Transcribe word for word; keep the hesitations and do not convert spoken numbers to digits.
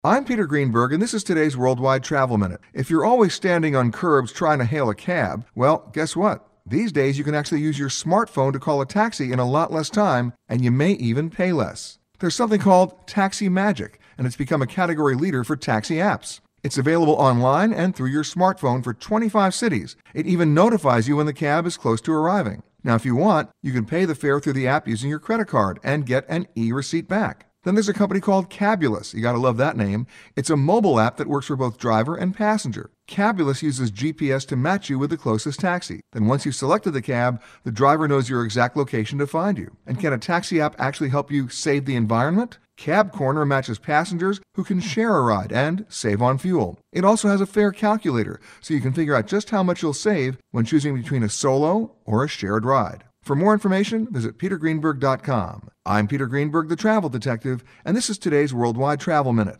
I'm Peter Greenberg, and this is today's Worldwide Travel Minute. If you're always standing on curbs trying to hail a cab, well, guess what? These days you can actually use your smartphone to call a taxi in a lot less time, and you may even pay less. There's something called Taxi Magic, and it's become a category leader for taxi apps. It's available online and through your smartphone for twenty-five cities. It even notifies you when the cab is close to arriving. Now, if you want, you can pay the fare through the app using your credit card and get an e-receipt back. Then there's a company called Cabulous. You gotta love that name. It's a mobile app that works for both driver and passenger. Cabulous uses G P S to match you with the closest taxi. Then once you've selected the cab, the driver knows your exact location to find you. And can a taxi app actually help you save the environment? Cab Corner matches passengers who can share a ride and save on fuel. It also has a fare calculator, so you can figure out just how much you'll save when choosing between a solo or a shared ride. For more information, visit peter greenberg dot com. I'm Peter Greenberg, the Travel Detective, and this is today's Worldwide Travel Minute.